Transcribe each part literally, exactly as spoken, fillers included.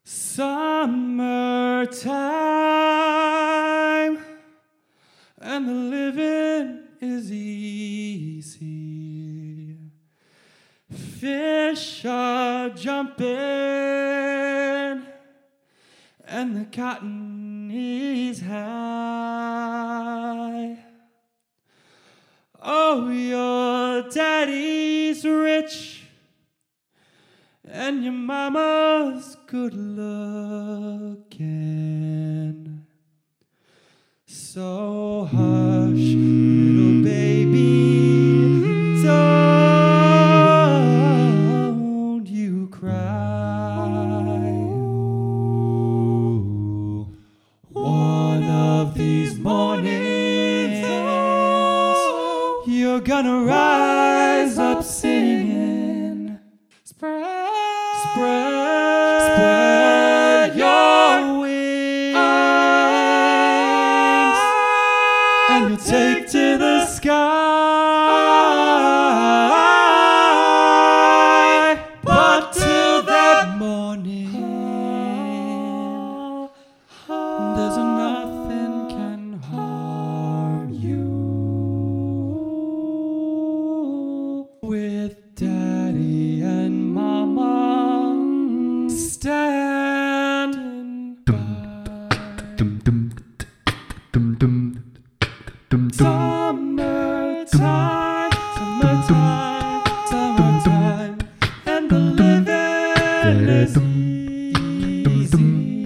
Summertime, and the living is easy. Fish are jumping, and the cotton is high. Oh, your daddy's rich, and your mama's good looking. So hush, little baby, don't you cry. One of these mornings, you're gonna rise up singing. Spread, spread, spread your wings, and you'll take to the sky. But till that morning, there's nothing can harm you. With Daddy and Mama standing by. Summertime, summertime, summertime, and the living is easy.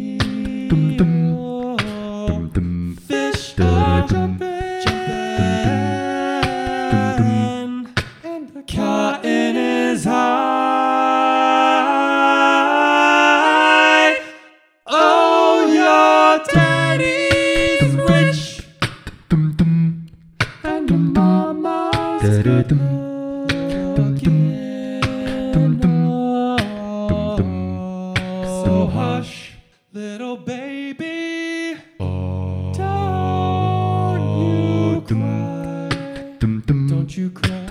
Fish are jumping, and the cotton is high. Oh, your daddy's rich, and your mama's good looking. So hush, little baby, don't you cry, don't you cry.